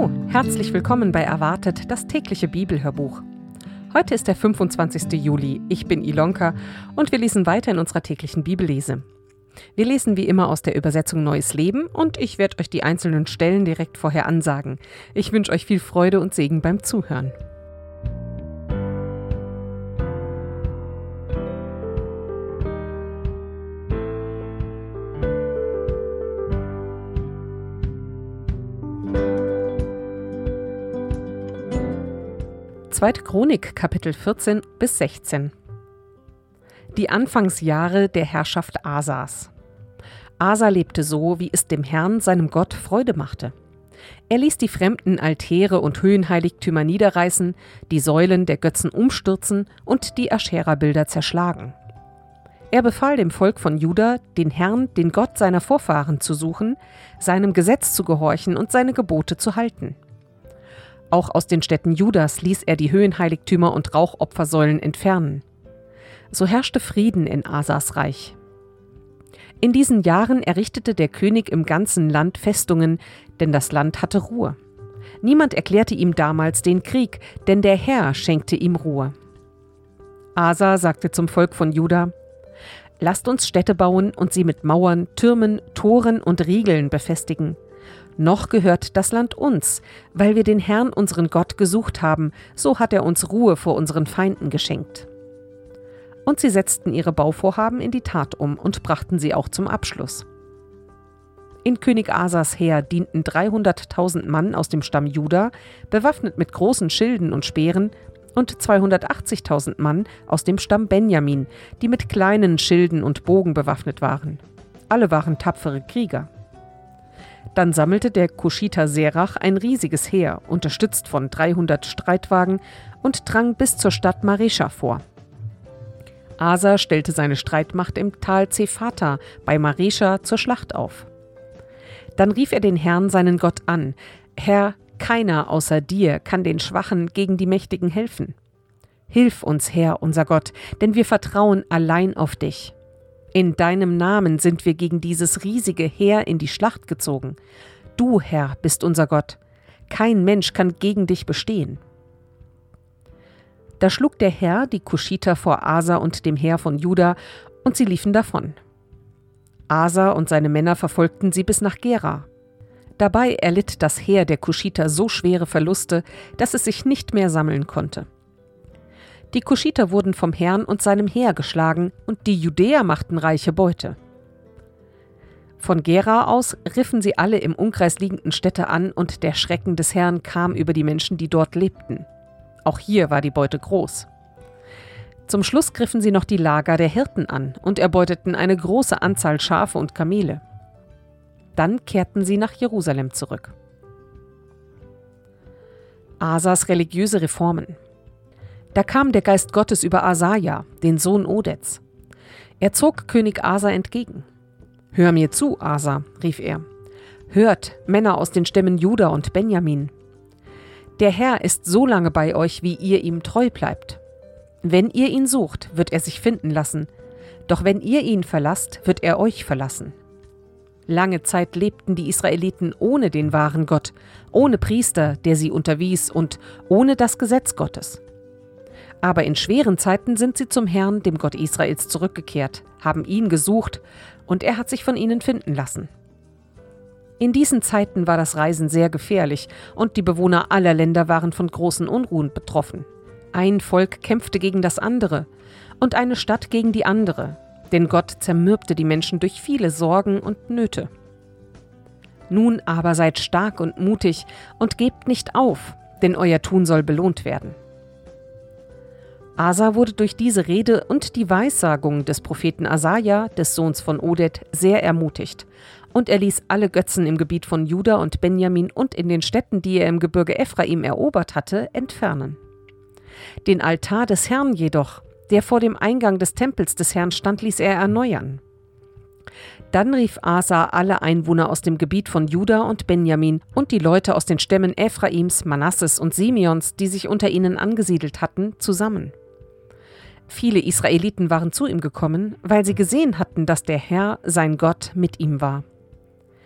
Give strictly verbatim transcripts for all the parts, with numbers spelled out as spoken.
Hallo, herzlich willkommen bei Erwartet, das tägliche Bibelhörbuch. Heute ist der fünfundzwanzigste Juli, ich bin Ilonka und wir lesen weiter in unserer täglichen Bibellese. Wir lesen wie immer aus der Übersetzung Neues Leben und ich werde euch die einzelnen Stellen direkt vorher ansagen. Ich wünsche euch viel Freude und Segen beim Zuhören. zweite. Chronik, Kapitel vierzehn bis sechzehn. Die Anfangsjahre der Herrschaft Asas. Asa lebte so, wie es dem Herrn, seinem Gott, Freude machte. Er ließ die fremden Altäre und Höhenheiligtümer niederreißen, die Säulen der Götzen umstürzen und die Aschera-Bilder zerschlagen. Er befahl dem Volk von Juda, den Herrn, den Gott seiner Vorfahren zu suchen, seinem Gesetz zu gehorchen und seine Gebote zu halten. Auch aus den Städten Judas ließ er die Höhenheiligtümer und Rauchopfersäulen entfernen. So herrschte Frieden in Asas Reich. In diesen Jahren errichtete der König im ganzen Land Festungen, denn das Land hatte Ruhe. Niemand erklärte ihm damals den Krieg, denn der Herr schenkte ihm Ruhe. Asa sagte zum Volk von Juda: Lasst uns Städte bauen und sie mit Mauern, Türmen, Toren und Riegeln befestigen. Noch gehört das Land uns, weil wir den Herrn, unseren Gott, gesucht haben, so hat er uns Ruhe vor unseren Feinden geschenkt. Und sie setzten ihre Bauvorhaben in die Tat um und brachten sie auch zum Abschluss. In König Asas Heer dienten dreihunderttausend Mann aus dem Stamm Juda, bewaffnet mit großen Schilden und Speeren, und zweihundertachtzigtausend Mann aus dem Stamm Benjamin, die mit kleinen Schilden und Bogen bewaffnet waren. Alle waren tapfere Krieger. Dann sammelte der Kuschiter Serach ein riesiges Heer, unterstützt von dreihundert Streitwagen, und drang bis zur Stadt Maresha vor. Asa stellte seine Streitmacht im Tal Zephata bei Maresha zur Schlacht auf. Dann rief er den Herrn, seinen Gott, an: Herr, keiner außer dir kann den Schwachen gegen die Mächtigen helfen. Hilf uns, Herr, unser Gott, denn wir vertrauen allein auf dich. In deinem Namen sind wir gegen dieses riesige Heer in die Schlacht gezogen. Du, Herr, bist unser Gott. Kein Mensch kann gegen dich bestehen. Da schlug der Herr die Kuschiter vor Asa und dem Heer von Juda, und sie liefen davon. Asa und seine Männer verfolgten sie bis nach Gera. Dabei erlitt das Heer der Kuschiter so schwere Verluste, dass es sich nicht mehr sammeln konnte. Die Kuschiter wurden vom Herrn und seinem Heer geschlagen, und die Judäer machten reiche Beute. Von Gera aus riffen sie alle im Umkreis liegenden Städte an, und der Schrecken des Herrn kam über die Menschen, die dort lebten. Auch hier war die Beute groß. Zum Schluss griffen sie noch die Lager der Hirten an und erbeuteten eine große Anzahl Schafe und Kamele. Dann kehrten sie nach Jerusalem zurück. Asas religiöse Reformen. Da kam der Geist Gottes über Asaja, den Sohn Odeds. Er zog König Asa entgegen. »Hör mir zu, Asa«, rief er. »Hört, Männer aus den Stämmen Juda und Benjamin. Der Herr ist so lange bei euch, wie ihr ihm treu bleibt. Wenn ihr ihn sucht, wird er sich finden lassen. Doch wenn ihr ihn verlasst, wird er euch verlassen. Lange Zeit lebten die Israeliten ohne den wahren Gott, ohne Priester, der sie unterwies, und ohne das Gesetz Gottes. Aber in schweren Zeiten sind sie zum Herrn, dem Gott Israels, zurückgekehrt, haben ihn gesucht, und er hat sich von ihnen finden lassen. In diesen Zeiten war das Reisen sehr gefährlich, und die Bewohner aller Länder waren von großen Unruhen betroffen. Ein Volk kämpfte gegen das andere und eine Stadt gegen die andere, denn Gott zermürbte die Menschen durch viele Sorgen und Nöte. Nun aber seid stark und mutig und gebt nicht auf, denn euer Tun soll belohnt werden. Asa wurde durch diese Rede und die Weissagung des Propheten Asaja, des Sohns von Oded, sehr ermutigt, und er ließ alle Götzen im Gebiet von Juda und Benjamin und in den Städten, die er im Gebirge Ephraim erobert hatte, entfernen. Den Altar des Herrn jedoch, der vor dem Eingang des Tempels des Herrn stand, ließ er erneuern. Dann rief Asa alle Einwohner aus dem Gebiet von Juda und Benjamin und die Leute aus den Stämmen Ephraims, Manasses und Simeons, die sich unter ihnen angesiedelt hatten, zusammen. Viele Israeliten waren zu ihm gekommen, weil sie gesehen hatten, dass der Herr, sein Gott, mit ihm war.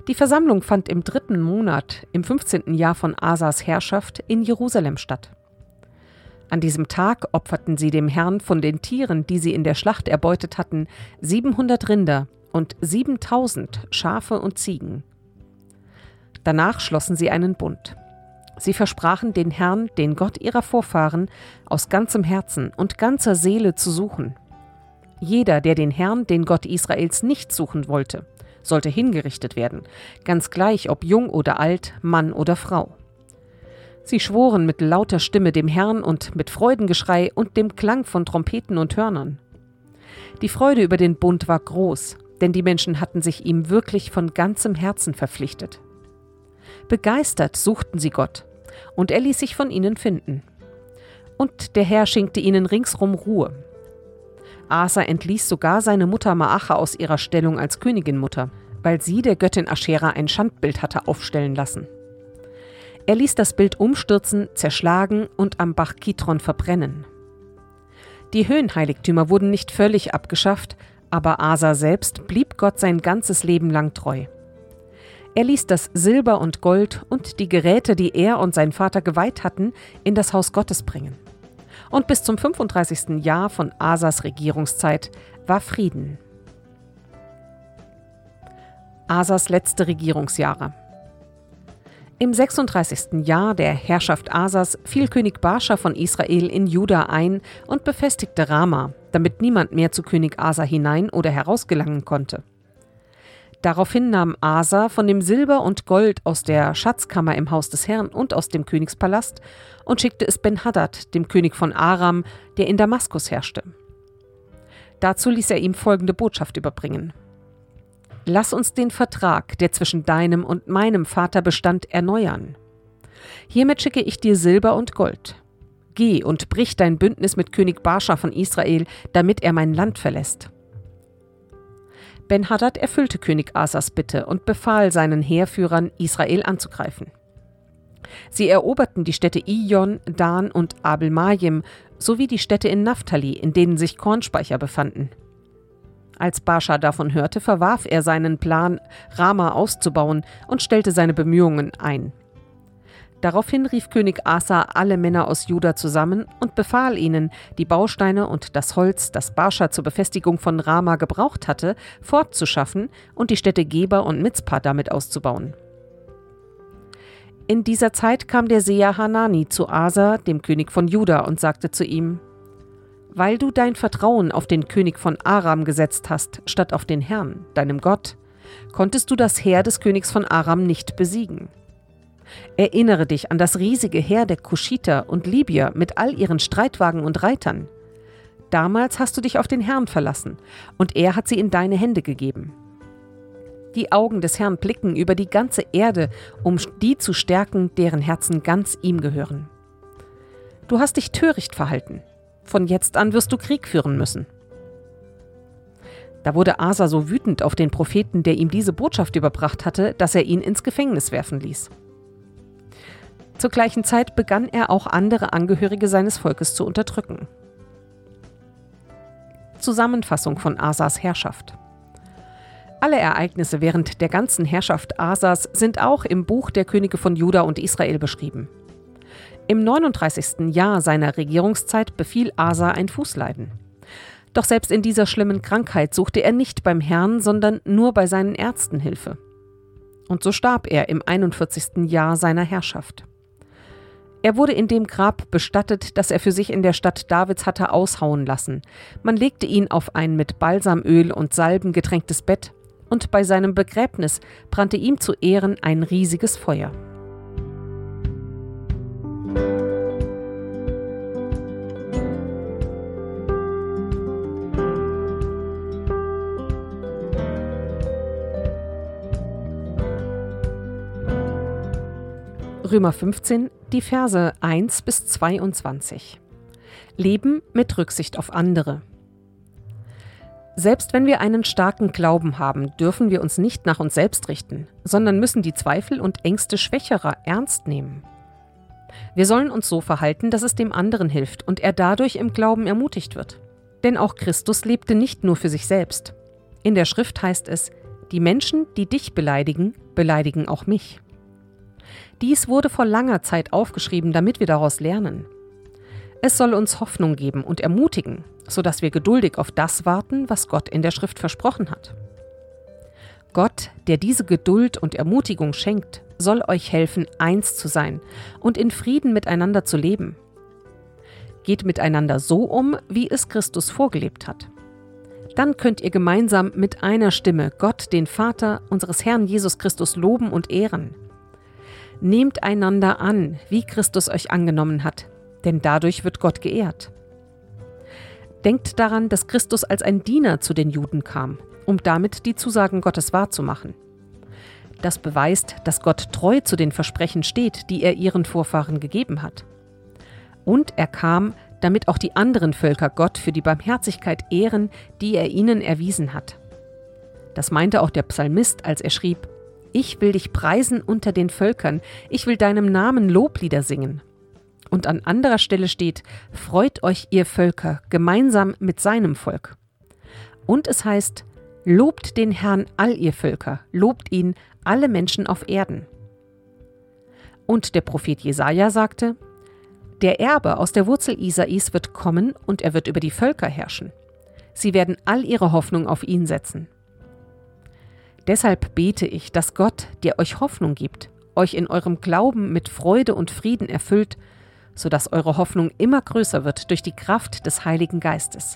Die Versammlung fand im dritten Monat, im fünfzehnten Jahr von Asas Herrschaft, in Jerusalem statt. An diesem Tag opferten sie dem Herrn von den Tieren, die sie in der Schlacht erbeutet hatten, siebenhundert Rinder und siebentausend Schafe und Ziegen. Danach schlossen sie einen Bund. Sie versprachen den Herrn, den Gott ihrer Vorfahren, aus ganzem Herzen und ganzer Seele zu suchen. Jeder, der den Herrn, den Gott Israels, nicht suchen wollte, sollte hingerichtet werden, ganz gleich ob jung oder alt, Mann oder Frau. Sie schworen mit lauter Stimme dem Herrn und mit Freudengeschrei und dem Klang von Trompeten und Hörnern. Die Freude über den Bund war groß, denn die Menschen hatten sich ihm wirklich von ganzem Herzen verpflichtet. Begeistert suchten sie Gott, und er ließ sich von ihnen finden. Und der Herr schenkte ihnen ringsrum Ruhe. Asa entließ sogar seine Mutter Maacha aus ihrer Stellung als Königinmutter, weil sie der Göttin Aschera ein Schandbild hatte aufstellen lassen. Er ließ das Bild umstürzen, zerschlagen und am Bach Kidron verbrennen. Die Höhenheiligtümer wurden nicht völlig abgeschafft, aber Asa selbst blieb Gott sein ganzes Leben lang treu. Er ließ das Silber und Gold und die Geräte, die er und sein Vater geweiht hatten, in das Haus Gottes bringen. Und bis zum fünfunddreißigsten Jahr von Asas Regierungszeit war Frieden. Asas letzte Regierungsjahre. Im sechsunddreißigsten Jahr der Herrschaft Asas fiel König Baascha von Israel in Juda ein und befestigte Rama, damit niemand mehr zu König Asa hinein oder herausgelangen konnte. Daraufhin nahm Asa von dem Silber und Gold aus der Schatzkammer im Haus des Herrn und aus dem Königspalast und schickte es Ben-Hadad, dem König von Aram, der in Damaskus herrschte. Dazu ließ er ihm folgende Botschaft überbringen: Lass uns den Vertrag, der zwischen deinem und meinem Vater bestand, erneuern. Hiermit schicke ich dir Silber und Gold. Geh und brich dein Bündnis mit König Baascha von Israel, damit er mein Land verlässt. Ben-Hadad erfüllte König Asas Bitte und befahl seinen Heerführern, Israel anzugreifen. Sie eroberten die Städte Ijon, Dan und Abel-Majim sowie die Städte in Naphtali, in denen sich Kornspeicher befanden. Als Baascha davon hörte, verwarf er seinen Plan, Rama auszubauen, und stellte seine Bemühungen ein. Daraufhin rief König Asa alle Männer aus Juda zusammen und befahl ihnen, die Bausteine und das Holz, das Baascha zur Befestigung von Rama gebraucht hatte, fortzuschaffen und die Städte Geba und Mizpah damit auszubauen. In dieser Zeit kam der Seher Hanani zu Asa, dem König von Juda, und sagte zu ihm: Weil du dein Vertrauen auf den König von Aram gesetzt hast, statt auf den Herrn, deinem Gott, konntest du das Heer des Königs von Aram nicht besiegen. Erinnere dich an das riesige Heer der Kuschiter und Libyer mit all ihren Streitwagen und Reitern. Damals hast du dich auf den Herrn verlassen, und er hat sie in deine Hände gegeben. Die Augen des Herrn blicken über die ganze Erde, um die zu stärken, deren Herzen ganz ihm gehören. Du hast dich töricht verhalten. Von jetzt an wirst du Krieg führen müssen. Da wurde Asa so wütend auf den Propheten, der ihm diese Botschaft überbracht hatte, dass er ihn ins Gefängnis werfen ließ. Zur gleichen Zeit begann er auch andere Angehörige seines Volkes zu unterdrücken. Zusammenfassung von Asas Herrschaft. Alle Ereignisse während der ganzen Herrschaft Asas sind auch im Buch der Könige von Juda und Israel beschrieben. Im neununddreißigsten Jahr seiner Regierungszeit befiel Asa ein Fußleiden. Doch selbst in dieser schlimmen Krankheit suchte er nicht beim Herrn, sondern nur bei seinen Ärzten Hilfe. Und so starb er im einundvierzigsten Jahr seiner Herrschaft. Er wurde in dem Grab bestattet, das er für sich in der Stadt Davids hatte aushauen lassen. Man legte ihn auf ein mit Balsamöl und Salben getränktes Bett, und bei seinem Begräbnis brannte ihm zu Ehren ein riesiges Feuer. Römer fünfzehn, die Verse eins bis zweiundzwanzig. Leben mit Rücksicht auf andere. Selbst wenn wir einen starken Glauben haben, dürfen wir uns nicht nach uns selbst richten, sondern müssen die Zweifel und Ängste Schwächerer ernst nehmen. Wir sollen uns so verhalten, dass es dem anderen hilft und er dadurch im Glauben ermutigt wird. Denn auch Christus lebte nicht nur für sich selbst. In der Schrift heißt es: Die Menschen, die dich beleidigen, beleidigen auch mich. Dies wurde vor langer Zeit aufgeschrieben, damit wir daraus lernen. Es soll uns Hoffnung geben und ermutigen, sodass wir geduldig auf das warten, was Gott in der Schrift versprochen hat. Gott, der diese Geduld und Ermutigung schenkt, soll euch helfen, eins zu sein und in Frieden miteinander zu leben. Geht miteinander so um, wie es Christus vorgelebt hat. Dann könnt ihr gemeinsam mit einer Stimme Gott, den Vater unseres Herrn Jesus Christus, loben und ehren. Nehmt einander an, wie Christus euch angenommen hat, denn dadurch wird Gott geehrt. Denkt daran, dass Christus als ein Diener zu den Juden kam, um damit die Zusagen Gottes wahrzumachen. Das beweist, dass Gott treu zu den Versprechen steht, die er ihren Vorfahren gegeben hat. Und er kam, damit auch die anderen Völker Gott für die Barmherzigkeit ehren, die er ihnen erwiesen hat. Das meinte auch der Psalmist, als er schrieb: Ich will dich preisen unter den Völkern, ich will deinem Namen Loblieder singen. Und an anderer Stelle steht: Freut euch, ihr Völker, gemeinsam mit seinem Volk. Und es heißt: Lobt den Herrn, all ihr Völker, lobt ihn, alle Menschen auf Erden. Und der Prophet Jesaja sagte: Der Erbe aus der Wurzel Isais wird kommen und er wird über die Völker herrschen. Sie werden all ihre Hoffnung auf ihn setzen. Deshalb bete ich, dass Gott, der euch Hoffnung gibt, euch in eurem Glauben mit Freude und Frieden erfüllt, sodass eure Hoffnung immer größer wird durch die Kraft des Heiligen Geistes.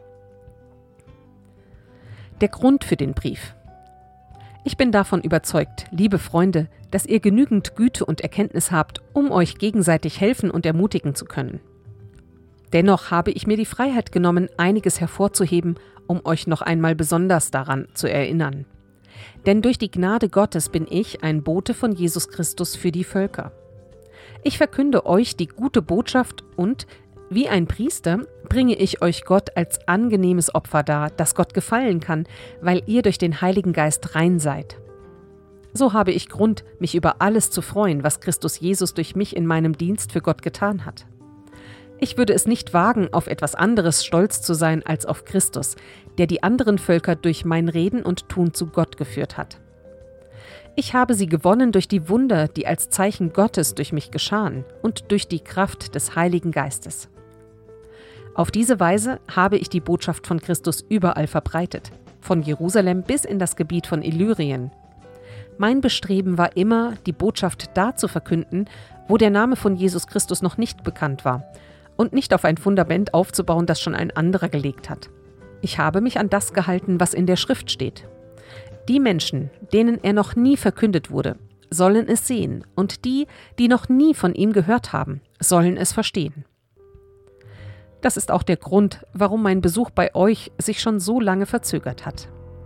Der Grund für den Brief. Ich bin davon überzeugt, liebe Freunde, dass ihr genügend Güte und Erkenntnis habt, um euch gegenseitig helfen und ermutigen zu können. Dennoch habe ich mir die Freiheit genommen, einiges hervorzuheben, um euch noch einmal besonders daran zu erinnern. Denn durch die Gnade Gottes bin ich ein Bote von Jesus Christus für die Völker. Ich verkünde euch die gute Botschaft und, wie ein Priester, bringe ich euch Gott als angenehmes Opfer dar, das Gott gefallen kann, weil ihr durch den Heiligen Geist rein seid. So habe ich Grund, mich über alles zu freuen, was Christus Jesus durch mich in meinem Dienst für Gott getan hat. Ich würde es nicht wagen, auf etwas anderes stolz zu sein als auf Christus, der die anderen Völker durch mein Reden und Tun zu Gott geführt hat. Ich habe sie gewonnen durch die Wunder, die als Zeichen Gottes durch mich geschahen und durch die Kraft des Heiligen Geistes. Auf diese Weise habe ich die Botschaft von Christus überall verbreitet, von Jerusalem bis in das Gebiet von Illyrien. Mein Bestreben war immer, die Botschaft da zu verkünden, wo der Name von Jesus Christus noch nicht bekannt war, und nicht auf ein Fundament aufzubauen, das schon ein anderer gelegt hat. Ich habe mich an das gehalten, was in der Schrift steht. Die Menschen, denen er noch nie verkündet wurde, sollen es sehen, und die, die noch nie von ihm gehört haben, sollen es verstehen. Das ist auch der Grund, warum mein Besuch bei euch sich schon so lange verzögert hat.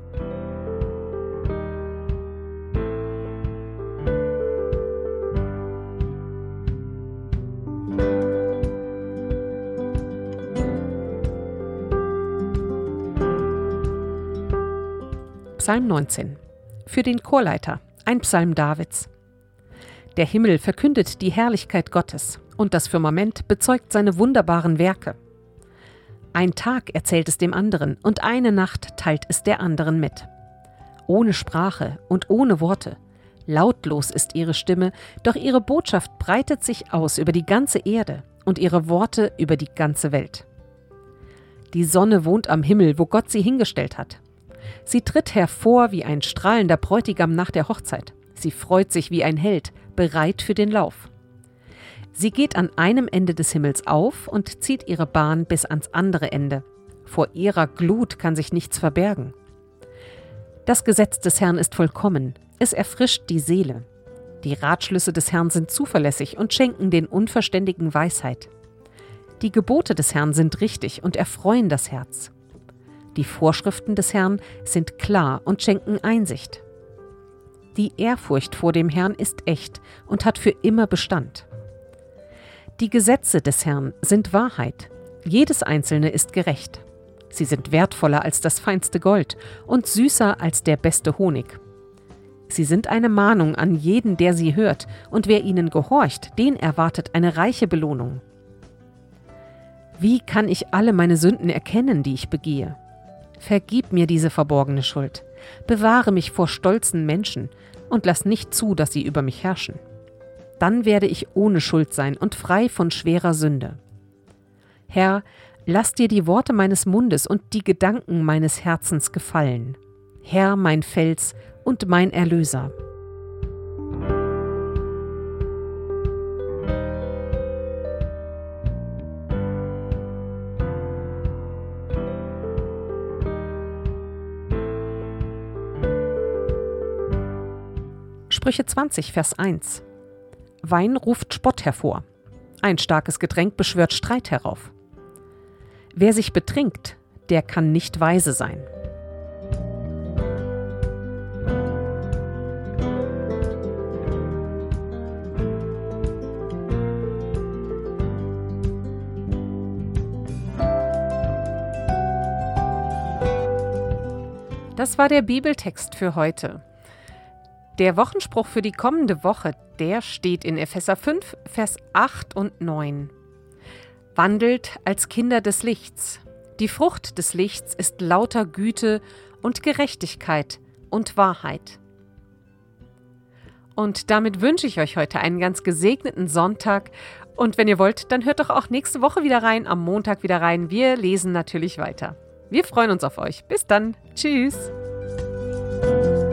Psalm neunzehn. Für den Chorleiter, ein Psalm Davids. Der Himmel verkündet die Herrlichkeit Gottes, und das Firmament bezeugt seine wunderbaren Werke. Ein Tag erzählt es dem anderen, und eine Nacht teilt es der anderen mit. Ohne Sprache und ohne Worte. Lautlos ist ihre Stimme, doch ihre Botschaft breitet sich aus über die ganze Erde und ihre Worte über die ganze Welt. Die Sonne wohnt am Himmel, wo Gott sie hingestellt hat. Sie tritt hervor wie ein strahlender Bräutigam nach der Hochzeit. Sie freut sich wie ein Held, bereit für den Lauf. Sie geht an einem Ende des Himmels auf und zieht ihre Bahn bis ans andere Ende. Vor ihrer Glut kann sich nichts verbergen. Das Gesetz des Herrn ist vollkommen, es erfrischt die Seele. Die Ratschlüsse des Herrn sind zuverlässig und schenken den Unverständigen Weisheit. Die Gebote des Herrn sind richtig und erfreuen das Herz. Die Vorschriften des Herrn sind klar und schenken Einsicht. Die Ehrfurcht vor dem Herrn ist echt und hat für immer Bestand. Die Gesetze des Herrn sind Wahrheit. Jedes einzelne ist gerecht. Sie sind wertvoller als das feinste Gold und süßer als der beste Honig. Sie sind eine Mahnung an jeden, der sie hört, und wer ihnen gehorcht, den erwartet eine reiche Belohnung. Wie kann ich alle meine Sünden erkennen, die ich begehe? Vergib mir diese verborgene Schuld. Bewahre mich vor stolzen Menschen und lass nicht zu, dass sie über mich herrschen. Dann werde ich ohne Schuld sein und frei von schwerer Sünde. Herr, lass dir die Worte meines Mundes und die Gedanken meines Herzens gefallen. Herr, mein Fels und mein Erlöser. Sprüche zwanzig, Vers eins. Wein ruft Spott hervor. Ein starkes Getränk beschwört Streit herauf. Wer sich betrinkt, der kann nicht weise sein. Das war der Bibeltext für heute. Der Wochenspruch für die kommende Woche, der steht in Epheser fünf, Vers acht und neun. Wandelt als Kinder des Lichts. Die Frucht des Lichts ist lauter Güte und Gerechtigkeit und Wahrheit. Und damit wünsche ich euch heute einen ganz gesegneten Sonntag. Und wenn ihr wollt, dann hört doch auch nächste Woche wieder rein, am Montag wieder rein. Wir lesen natürlich weiter. Wir freuen uns auf euch. Bis dann. Tschüss.